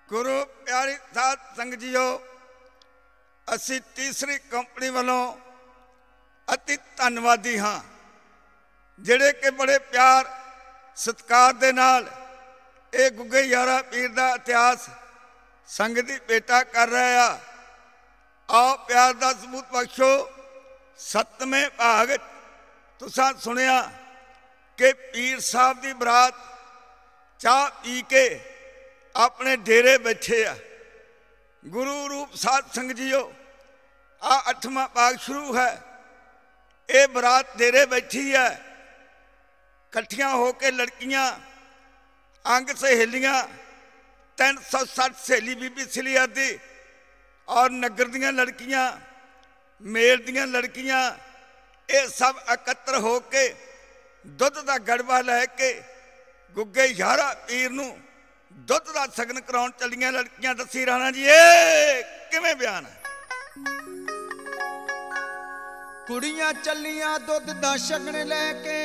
ਗੁਰੂ ਪਿਆਰੀ ਸਾਧ ਸੰਗਤ ਜੀਓ, ਅਸੀਂ ਤੀਸਰੀ ਕੰਪਨੀ ਵੱਲੋਂ ਅਤੀ ਧੰਨਵਾਦੀ ਹਾਂ, ਜਿਹੜੇ ਕਿ ਬੜੇ ਪਿਆਰ ਸਤਿਕਾਰ ਦੇ ਨਾਲ ਇਹ ਗੁੱਗੇ ਯਾਰਾ ਪੀਰ ਦਾ ਇਤਿਹਾਸ ਸੰਗਤ ਦੀ ਭੇਟਾ ਕਰ ਰਹੇ ਆ। ਆਓ ਪਿਆਰ ਦਾ ਸਬੂਤ ਬਖਸ਼ੋ। 7ਵੇਂ ਭਾਗ ਤੁਸਾਂ ਸੁਣਿਆ ਕਿ ਪੀਰ ਸਾਹਿਬ ਦੀ ਬਰਾਤ ਚਾਹ ਪੀ ਕੇ ਆਪਣੇ ਡੇਰੇ ਬੈਠੇ ਆ। ਗੁਰੂ ਰੂਪ ਸਾਧ ਸੰਗਤ ਜੀਓ, ਆ 8ਵਾਂ ਭਾਗ ਸ਼ੁਰੂ ਹੈ। ਇਹ ਬਰਾਤ ਡੇਰੇ ਬੈਠੀ ਹੈ, ਇਕੱਠੀਆਂ ਹੋ ਕੇ ਲੜਕੀਆਂ, ਅੰਗ ਸਹੇਲੀਆਂ, 360 ਸਹੇਲੀ ਬੀਬੀ ਸਲੀਆ ਦੀ ਔਰ ਨਗਰ ਦੀਆਂ ਲੜਕੀਆਂ, ਮੇਲ ਦੀਆਂ ਲੜਕੀਆਂ, ਇਹ ਸਭ ਇਕੱਤਰ ਹੋ ਕੇ ਦੁੱਧ ਦਾ ਗੜਵਾ ਲੈ ਕੇ ਗੁੱਗੇ ਯਾਰਾ ਪੀਰ ਨੂੰ ਦੁੱਧ ਦਾ ਸ਼ਗਨ ਕਰਾਉਣ ਚੱਲੀਆਂ ਲੜਕੀਆਂ। ਦੱਸੀ ਰਾਣਾ ਜੀ ਇਹ ਕਿਵੇਂ ਬਿਆਨ ਹੈ? ਕੁੜੀਆਂ ਚੱਲੀਆਂ ਦੁੱਧ ਦਾ ਸ਼ਗਨ ਲੈ ਕੇ,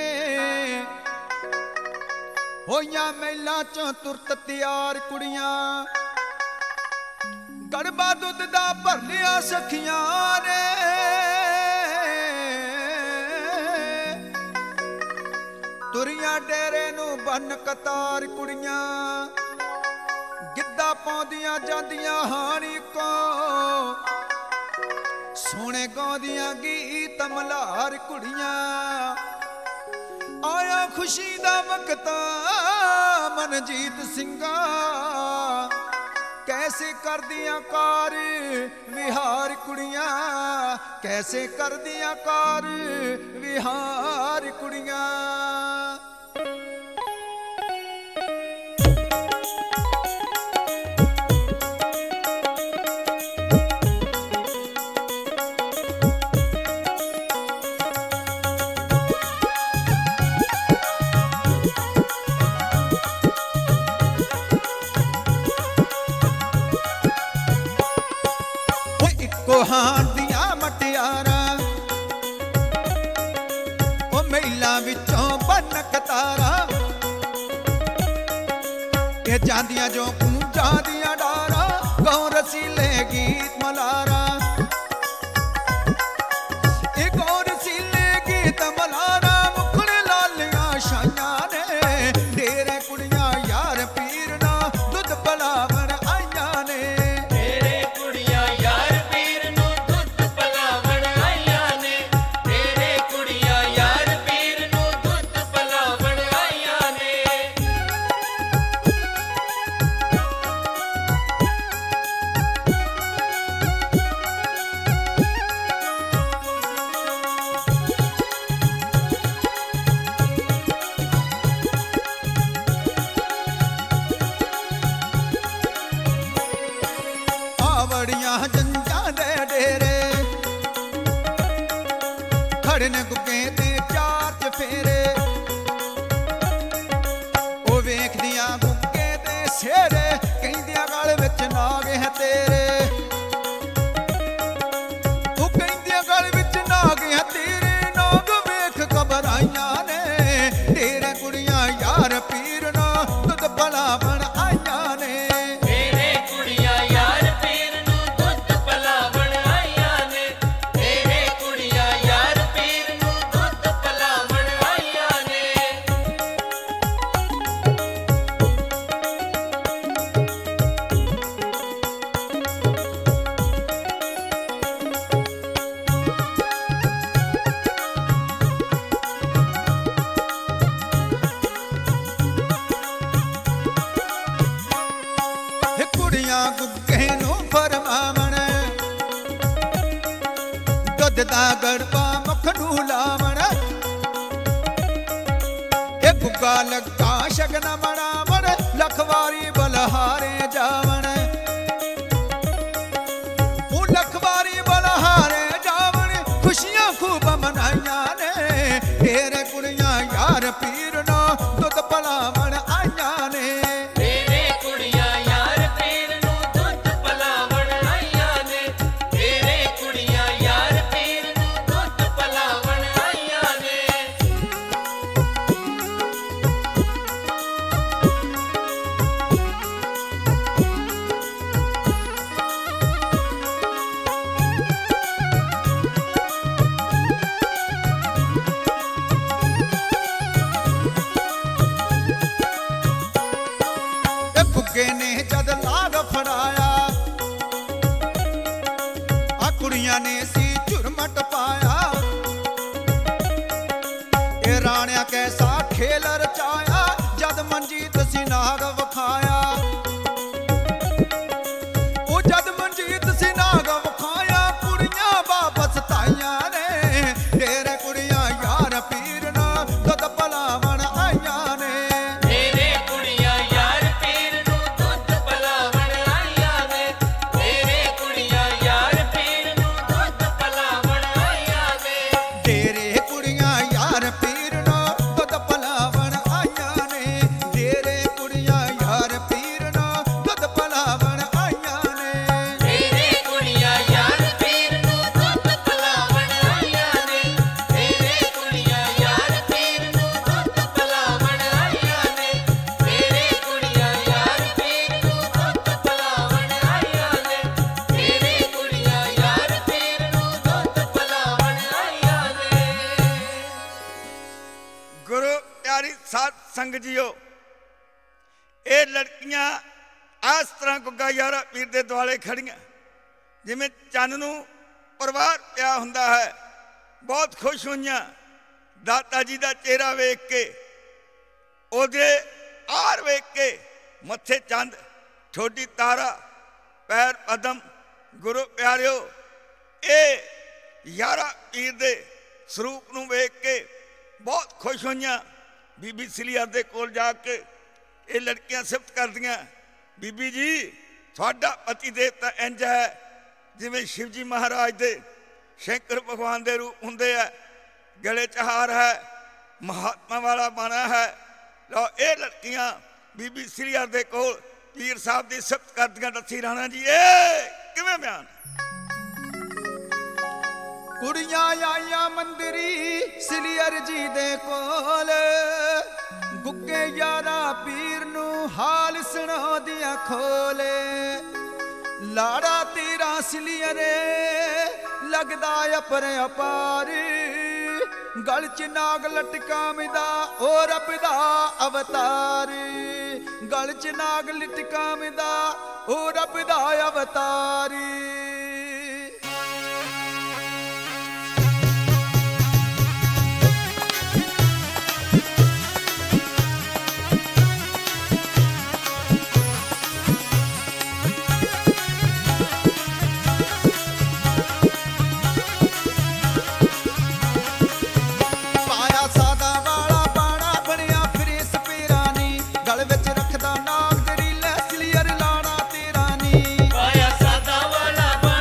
ਹੋਈਆਂ ਮਹਿਲਾਂ ਚੋਂ ਤੁਰਤ ਤਿਆਰ ਕੁੜੀਆਂ। ਗੜਬਾ ਦੁੱਧ ਦਾ ਭਰ ਲਿਆ ਸਖੀਆਂ ਨੇ, ਤੁਰੀਆਂ ਡੇਰੇ ਨੂੰ ਬੰਨ ਕਤਾਰ ਕੁੜੀਆਂ। ਗਿੱਧਾ ਪਾਉਂਦੀਆਂ ਜਾਂਦੀਆਂ ਹਾਣੀ ਕੋ, ਸੋਹਣੇ ਗਾਉਂਦੀਆਂ ਗੀਤ ਮਲਹਾਰ ਕੁੜੀਆਂ। ਆਇਆ ਖੁਸ਼ੀ ਦਾ ਵਕਤ ਮਨਜੀਤ ਸਿੰਘਾ, ਕੈਸੇ ਕਰਦੀਆਂ ਕਾਰ ਵਿਹਾਰ ਕੁੜੀਆਂ, ਕੈਸੇ ਕਰਦੀਆਂ ਕਾਰ ਵਿਹਾਰ ਕੁੜੀਆਂ। ਕੋਹਾਂ ਦੀਆਂ ਮਟਿਆਰਾਂ, ਉਹ ਮਹਿਲਾਂ ਵਿੱਚੋਂ ਬੰਨ ਕਤਾਰਾਂ। ਇਹ ਜਾਂਦੀਆਂ ਜੋ ਕੂੰਜਾਂ ਦੀਆਂ ਡਾਰਾਂ, ਗਾਉਂ ਰਸੀਲੇ ਗੀਤ ਮਲਾਰਾਂ। ਇਹ ਗਾਉਂ ਰਸੀਲੇ ਗੀਤ ਮਲਾਰਾਂ, ਮੁਖੜੇ ਲਾਲੀਆਂ ਛਾਈਆਂ ਨੇ। ਡੇਰੇ ਕੁੜੀਆਂ ਯਾਰ ਪੀਰ ਨਾ ਦੁੱਧ ਪਲਾਵਣ ਆਈਆਂ ਨੇ। ਜੰਜਾਂ ਦੇ ਡੇਰੇ ਖੜੇ ਨੇ ਗੁੱਗੇ ਤੇ ਚਾਰ ਚਫੇਰੇ, ਉਹ ਵੇਖਦੀਆਂ ਗੁੱਗੇ ਦੇ ਸਿਹਰੇ, ਕਹਿੰਦੀਆਂ ਗਲ ਵਿੱਚ ਨਾਗ ਹੈ ਤੇਰੇ। ਉਹ ਕਹਿੰਦੀਆਂ ਗਲ ਵਿੱਚ ਨਾਗ ਹੈ ਤੇਰੇ, ਨਾਗ ਵੇਖ ਘਬਰਾਈਆਂ ਨੇ। ਡੇਰੇ ਕੁੜੀਆਂ ਯਾਰ ਪੀਰ ਨਾ ਦੁੱਧ ਪਲਾਵਣ ਆਈਆਂ ਨੇ। ਕੁੜੀਆਂ ਗੁੱਗੇ ਨੂੰ ਫਰਮਾਵਣ, ਦੁੱਧ ਦਾ ਗੜਬਾ ਮੁਖ ਨੂੰ ਲਾਵਣ। ਇਹ ਗੁੱਗਾ ਲੱਗਾ ਸ਼ਗਨ ਮਨਾਵਣ, ਲੱਖ ਵਾਰੀ ਬਲਹਾਰੇ ਜਾਵਣ। ਉਹ ਲੱਖ ਵਾਰੀ ਬਲਹਾਰੇ ਜਾਵਣ, ਖੁਸ਼ੀਆਂ ਖੂਬ ਮਨਾਈਆਂ ਨੇ। ਢੇਰੇ ਕੁੜੀਆਂ ਯਾਰ ਪੀਰ ਨਾ ਦੁੱਧ ਪਲਾਵਣ ਆਈਆਂ ਨੇ। ਜੱਗੇ ਨੇ ਜਦ ਲਾਗ ਫੜਾਇਆ ਆ ਕੁੜੀਆਂ ਨੇ ਸੀ ਝੁਰਮਟ ਪਾਇਆ ਇਹ ਰਾਣਿਆ ਕੈਸਾ ਖੇਲ ਰਚਾਇਆ ਜਦ ਮਨਜੀਤ ਸੀ ਨਾਗ ਵਿਖਾਇਆ ਉਹ ਜਦ ਮਨਜੀਤ ਸੀ ਨਾਗ ਵਿਖਾਇਆ ਕੁੜੀਆਂ ਵਾਪਸ ਤਾਈਆਂ ਨੇ ਤੇਰੇ ਕੁੜੀਆਂ ਯਾਰ ਪੀਰ ਨਾ ਦੁੱਧ ਪਲਾਵਣ ਆਈਆਂ ਨੇ ਤੇਰੇ ਕੁੜੀਆਂ ਯਾਰ ਪੀਰ ਨੂੰ ਦੁੱਧ ਪਲਾਵਣ ਆਈਆਂ ਨੇ ਤੇਰੇ ਕੁੜੀਆਂ ਯਾਰ ਪੀਰ ਨੂੰ ਦੁੱਧ ਪਲਾਵਣ ਆਈਆਂ ਨੇ ਤੇਰੇ ਕੁੜੀਆਂ ਯਾਰ ਪੀਰ ਨਾ ਦੁੱਧ ਪਲਾਵਣ ਆਈਆਂ ਨੇ ਤੇਰੇ ਕੁੜੀਆਂ ਯਾਰ ਪੀਰ ਨਾ ਦੁੱਧ ਪਲਾਵਣ ਆਈਆਂ ਨੇ ਤੇਰੇ ਕੁੜੀਆਂ ਯਾਰ ਪੀਰ ਨੂੰ ਦੁੱਧ ਪਲਾਵਣ ਆਈਆਂ ਨੇ ਤੇਰੇ ਕੁੜੀਆਂ ਯਾਰ ਪੀਰ ਨੂੰ ਦੁੱਧ ਪਲਾਵਣ ਆਈਆਂ ਨੇ ਤੇਰੇ ਕੁੜੀਆਂ ਯਾਰ ਪੀਰ ਨੂੰ ਦੁੱਧ ਪਲਾਵਣ ਆਈਆਂ ਨੇ ਤੇਰੇ ਕੁੜੀਆਂ ਯਾਰ ਪੀਰ ਨੂੰ ਦੁੱਧ ਪਲਾਵਣ ਆਈਆਂ ਨੇ ਗੁਰੂ ਪਿਆਰੀ ਸਾਧ ਸੰਗਤ ਜੀਓ, ਇਹ ਲੜਕੀਆਂ ਇਸ ਤਰ੍ਹਾਂ ਗੁੱਗਾ ਯਾਰਾ ਪੀਰ ਦੇ ਦੁਆਲੇ ਖੜੀਆਂ ਜਿਵੇਂ ਚੰਨ ਨੂੰ ਪਰਿਵਾਰ ਪਿਆ ਹੁੰਦਾ ਹੈ। ਬਹੁਤ ਖੁਸ਼ ਹੋਈਆਂ ਦਾਤਾ ਜੀ ਦਾ ਚਿਹਰਾ ਵੇਖ ਕੇ, ਉਹਦੇ ਆਰ ਵੇਖ ਕੇ, ਮੱਥੇ ਚੰਦ, ਠੋਡੀ ਤਾਰਾ, ਪੈਰ ਪਦਮ। ਗੁਰੂ ਪਿਆਰਿਓ, ਇਹ ਯਾਰਾ ਪੀਰ ਦੇ ਸਰੂਪ ਨੂੰ ਵੇਖ ਕੇ ਬਹੁਤ ਖੁਸ਼ ਹੋਈਆਂ। ਬੀਬੀ ਸਿਲੀਆ ਦੇ ਕੋਲ ਜਾ ਕੇ ਇਹ ਲੜਕੀਆਂ ਸਿਫਤ ਕਰਦੀਆਂ, ਬੀਬੀ ਜੀ ਤੁਹਾਡਾ ਪਤੀ ਦੇਵਤਾ ਇੰਜ ਹੈ ਜਿਵੇਂ ਸ਼ਿਵ ਜੀ ਮਹਾਰਾਜ ਦੇ ਸ਼ੰਕਰ ਭਗਵਾਨ ਦੇ ਰੂਪ ਹੁੰਦੇ ਆ, ਗਲੇ 'ਚ ਹਾਰ ਹੈ, ਮਹਾਤਮਾ ਵਾਲਾ ਬਾਣਾ ਹੈ। ਲਓ ਇਹ ਲੜਕੀਆਂ ਬੀਬੀ ਸਿਲੀਆ ਦੇ ਕੋਲ ਪੀਰ ਸਾਹਿਬ ਦੀ ਸਿਫਤ ਕਰਦੀਆਂ। ਦੱਸੀ ਰਾਣਾ ਜੀ ਇਹ ਕਿਵੇਂ ਬਿਆਨ? ਕੁੜੀਆਂ ਆਈਆਂ ਮੰਦਰੀ ਸਿਲੀਅਰ ਜੀ ਦੇ ਕੋਲ ਗੁੱਗੇ ਯਾਰਾ ਪੀਰ ਨੂੰ ਹਾਲ ਸੁਣਾਉਂਦੀਆਂ ਖੋਲੇ ਲਾੜਾ ਤੇਰਾ ਸਿਲੀਅਰੇ ਲੱਗਦਾ ਅਪਰ ਅਪਾਰ ਗਲ ਚ ਨਾਗ ਲਟਕਾਉਂਦਾ ਓ ਰੱਬ ਦਾ ਅਵਤਾਰ ਗਲ ਚ ਨਾਗ ਲਟਕਾਉਂਦਾ ਓ ਰੱਬ ਦਾ ਅਵਤਾਰ ਪਾਇਆ ਸਾਦਾ ਵਾਲਾ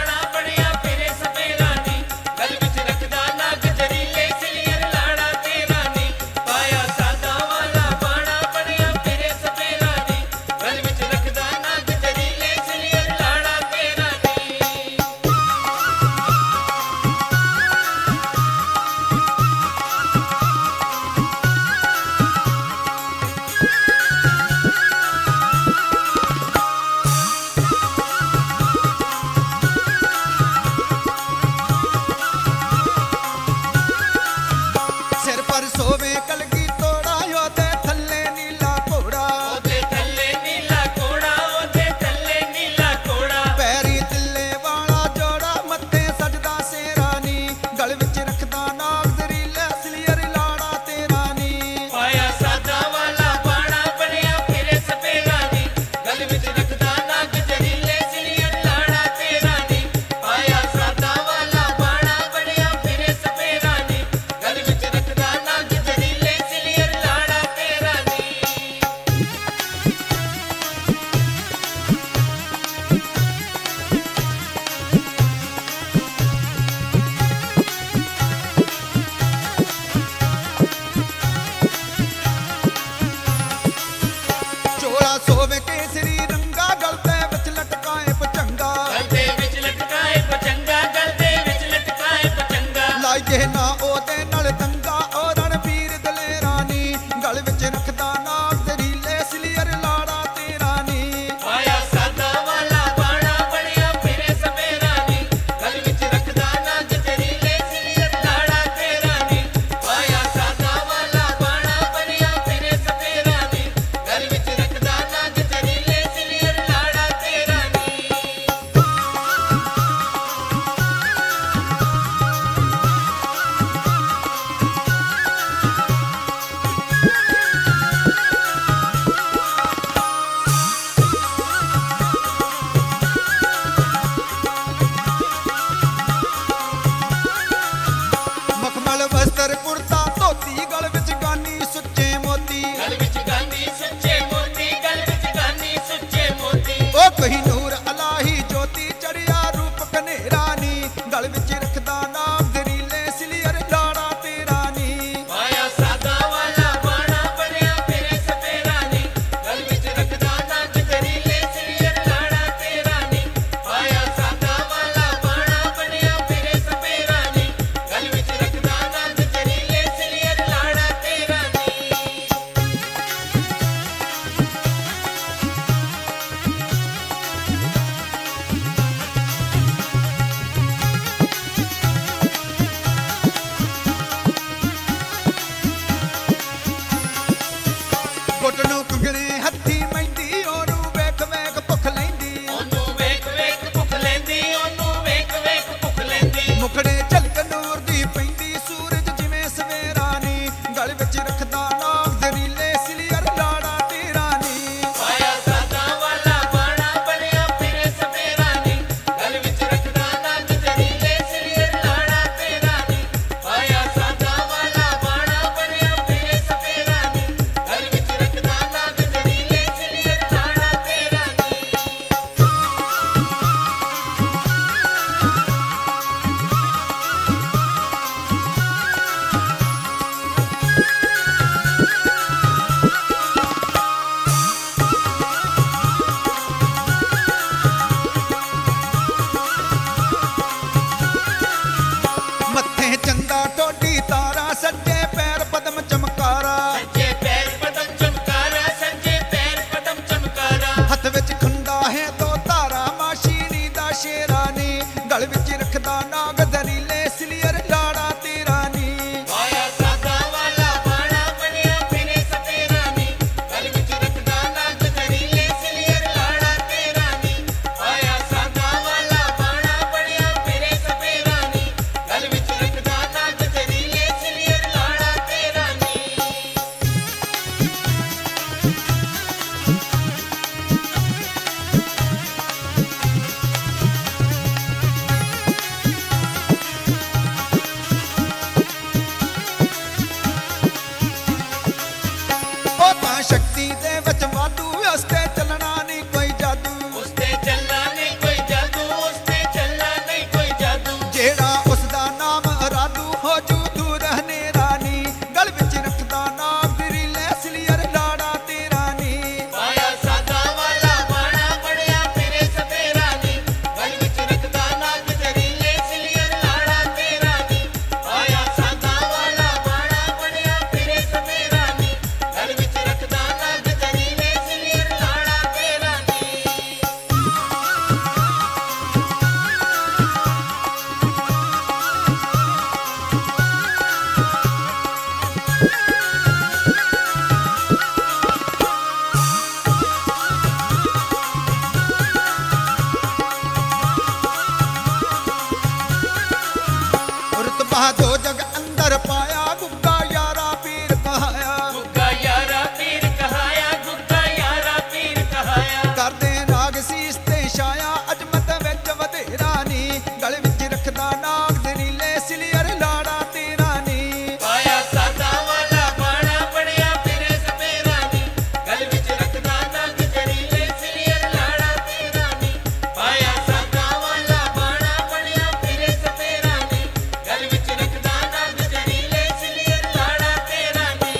ਦੋ ਜਗ ਅੰਦਰ ਪਾਇਆ ਗੁੱਗਾ ਯਾਰਾ ਪੀਰ ਕਹਾਇਆ ਗੁੱਗਾ ਯਾਰਾ ਪੀਰ ਕਹਾਇਆ ਗੁੱਗਾ ਯਾਰਾ ਪੀਰ ਕਹਾਇਆ ਕਰਦੇ ਨਾਗ ਸੀਸ ਤੇ ਛਾਇਆ ਅਜਮਤ ਵਿੱਚ ਵਧੇਰਾ ਨੀ ਗਲ ਵਿੱਚ ਰੱਖਦਾ ਨਾਗ ਜ਼ਰੀਲੇ ਸਿਲੀਅਰ ਲਾੜਾ ਤੇਰਾ ਨੀ ਪਾਇਆ ਸਾਦਾ ਵਾਲਾ ਬਾਣਾ ਬਣਿਆ ਫਿਰੇ ਸਪੇਰਾ ਨੀ ਗਲ ਵਿੱਚ ਰੱਖਦਾ ਨਗ ਜ਼ਰੀਲੇ ਸਿਲੀਅਰ ਲਾੜਾ ਤੇਰਾ ਨੀ ਪਾਇਆ ਸਾਦਾ ਵਾਲਾ ਬਾਣਾ ਬਣਿਆ ਫਿਰੇ ਸਪੇਰਾ ਨੀ ਗਲ ਵਿੱਚ ਰੱਖਦਾ ਨਗ ਜ਼ਰੀਲੇ ਸਿਲੀਅਰ ਲਾੜਾ ਤੇਰਾ ਨੀ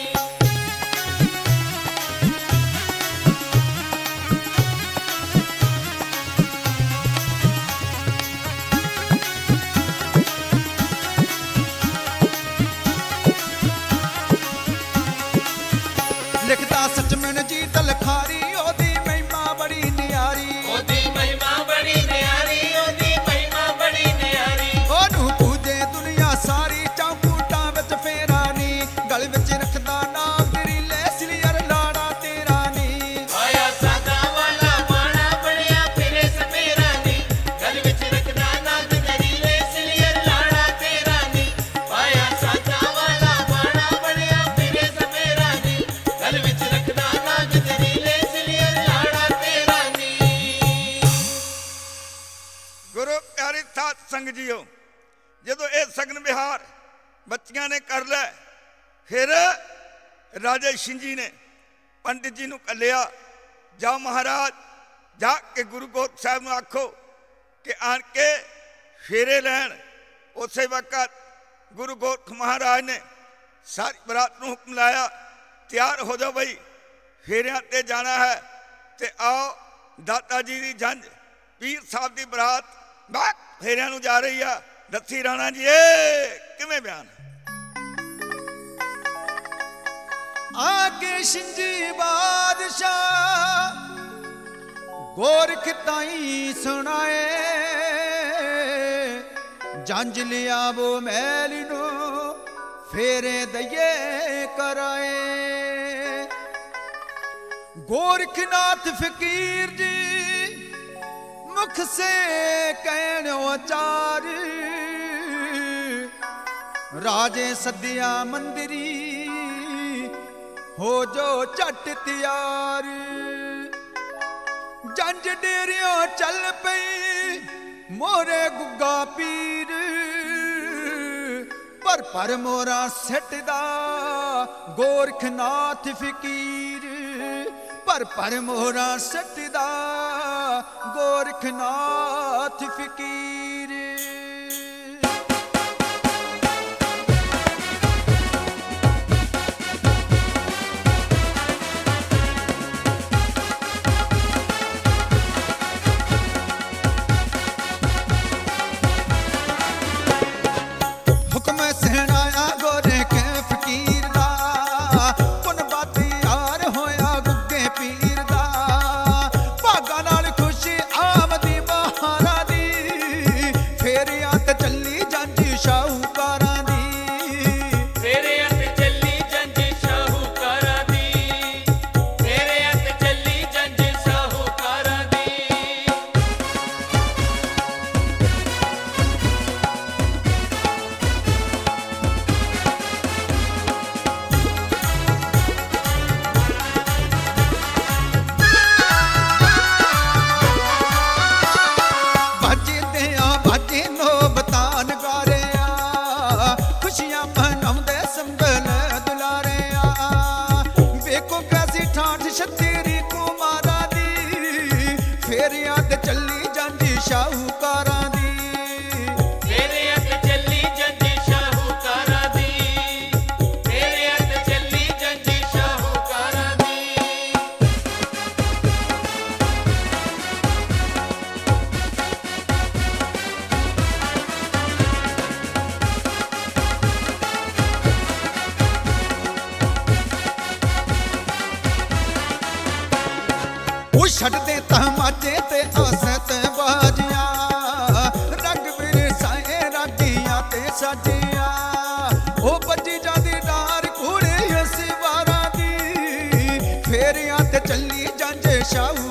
ਲਿਖਦਾ ਸਚਮਨ ਜੀ ਤਲਖਾਰੀ ਉਹਦੀ ਮਹਿਮਾ ਬੜੀ ਨਿਆਰੀ ਉਹਦੀ ਮਹਿਮਾ ਬੜੀ ਨਿਆਰੀ ਉਹਦੀ ਮਹਿਮਾ ਬੜੀ ਨਿਆਰੀ ਉਹਨੂੰ ਪੂਜੇ ਦੁਨੀਆ ਸਾਰੀ ਚੌਕੂਟਾਂ ਵਿੱਚ ਫੇਰਾ ਨੀ ਗਲ ਵਿੱਚ ਰੱਖਦਾ ਨਾਮ ਜ਼ਰੀਲੇ ਸਿਲੀਅਰ ਲਾੜਾ ਤੇਰਾ ਨੀ ਆਇਆ ਸਾਦਾ ਵਾਲਾ ਬਾਣਾ ਬਣਿਆ ਫਿਰੇ ਸਪੇਰਾ ਨੀ ਗਲ ਵਿੱਚ ਰੱਖਦਾ ਨਗ ਜ਼ਰੀਲੇ ਸਿਲੀਅਰ ਲਾੜਾ ਤੇਰਾ ਨੀ ਆਇਆ ਸਾਦਾ ਵਾਲਾ ਬਾਣਾ ਬਣਿਆ ਫਿਰੇ ਸਪੇਰਾ ਨੀ ਗਲ ਵਿੱਚ ਰੱਖਦਾ ਨਗ ਜ਼ਰੀਲੇ ਸਿਲੀਅਰ ਲਾੜਾ ਤੇਰਾ ਨੀ ਗੁਰੂ ਪਿਆਰੀ ਸਾਧ ਸੰਗ ਜੀਓ, ਜਦੋਂ ਇਹ ਸਗਨ ਵਿਹਾਰ ਬੱਚੀਆਂ ਨੇ ਕਰ ਲਿਆ, ਫਿਰ ਰਾਜੇ ਸ਼ਿੰਜੀ ਨੇ ਪੰਡਿਤ ਜੀ ਨੂੰ ਕੱਲਿਆ, ਜਾ ਮਹਾਰਾਜ ਜਾ ਕੇ ਗੁਰੂ ਗੋਰਖ ਸਾਹਿਬ ਨੂੰ ਆਖੋ ਕਿ ਆਣ ਕੇ ਫੇਰੇ ਲੈਣ। ਉਸੇ ਵਕਤ ਗੁਰੂ ਗੋਰਖ ਮਹਾਰਾਜ ਨੇ ਸਾਰੀ ਬਰਾਤ ਨੂੰ ਹੁਕਮ ਲਾਇਆ, ਤਿਆਰ ਹੋ ਜਾਓ ਬਈ, ਫੇਰਿਆਂ ਤੇ ਜਾਣਾ ਹੈ। ਤੇ ਆਓ ਦਾਤਾ ਜੀ ਦੀ ਜੰਝ ਪੀਰ ਸਾਹਿਬ ਦੀ ਬਰਾਤ ਬਾਕ ਫੇਰਿਆਂ ਨੂੰ ਜਾ ਰਹੀ ਆ। ਦੱਸੀ ਰਾਣਾ ਜੀ ਇਹ ਕਿਵੇਂ ਬਿਆਨ? ਆਗੇ ਸ਼ਿੰਜੀ ਬਾਦਸ਼ਾਹ ਗੋਰਖ ਤਾਈ ਸੁਣਾਏ ਜੰਝ ਲਿਆਵੋ ਮੈਲ ਨੂੰ ਫੇਰੇ ਦਈਏ ਕਰਾਏ। ਗੋਰਖਨਾਥ ਫਕੀਰ ਜੀ ਮੁਖ ਸੇ ਕਹਿਣ ਉਚਾਰ ਰਾਜੇ ਸੱਦਿਆ ਮੰਦਰੀ ਹੋ ਜੋ ਝਟ ਤਿਆਰ। ਜੰਝ ਡੇਰਿਓ ਚੱਲ ਪਈ ਮੋਰੇ ਗੁੱਗਾ ਪੀਰ ਪਰ ਮੋਰਾ ਸਿੱਟਦਾ ਗੋਰਖਨਾਥ ਫਕੀਰ ਪਰ ਮੋਰਾ ਸਿੱਟਦਾ ਗੋਰਖਨਾਥ ਫਕੀਰ। ਹੁਕਮ ਸਹਿਣਾਇਆ ਗੋਰਖ ਫਕੀਰ ਦਾ ਪੁਨ ਬਾਤ ਯਾਰ ਹੋਇਆ ਗੁੱਗੇ ਪੀਰ ਦਾ। ਭਾਗਾਂ ਨਾਲ ਖੁਸ਼ ਆਮਦੀ ਬਹਾਰਾਂ ਦੀ ਫੇਰਿਆਂ ਤੇ ਚੱਲੀ ਜੰਝ ਸ਼ਾਹੂਕਾਰਾਂ ਦੀ। ਫੇਰਿਆਂ ਤੇ ਚੱਲੀ ਜੰਝ ਸ਼ਾਹੂਕਾਰਾਂ ਦੀ ਫੇਰਿਆਂ ਤੇ ਚੱਲੀ ਜੰਝ ਸ਼ਾਹੂਕਾਰਾਂ ਦੀ। ਬਾਜੇ ਨੋਬਤਾਂ ਨਗਾਰਿਆ ਖੁਸ਼ੀਆਂ ਮਨਾਉਂਦੇ ਸੰਭਲ ਦੁਲਾਰਿਆ। ਵੇਖੋ ਕੈਸੀ ਠਾਠ ਛਤਰੀ ਕੁਮਾਰਾਂ ਦੀ ਫੇਰਿਆਂ ਤੇ ਚੱਲੀ ਜੰਝ ਸ਼ਾਹੂਕਾਰਾਂ ਦੀ। ਫੇਰਿਆਂ ਤੇ ਚੱਲੀ ਜੰਝ ਸ਼ਾਹੂਕਾਰਾਂ ਦੀ ਫੇਰਿਆਂ ਤੇ ਚੱਲੀ ਜੰਝ ਸ਼ਾਹੂਕਾਰਾਂ ਦੀ। ਉਹ ਛੱਡਦੇ ਤਮਾਚੇ ਤੇ ਆਸਤ ਬਾਜੀਆਂ ਰੰਗ ਵਿਰਸਾਏ ਰਾਗੀਆਂ ਤੇ ਸਾਜੀਆਂ। ਉਹ ਬੱਜੀ ਜਾਂਦੀ ਡਾਰ ਘੋੜੇ ਇਸ ਵਾਰਾਂ ਦੀ ਫੇਰਿਆਂ ਤੇ ਚੱਲੀ ਜੰਝ ਸ਼ਾਹੂ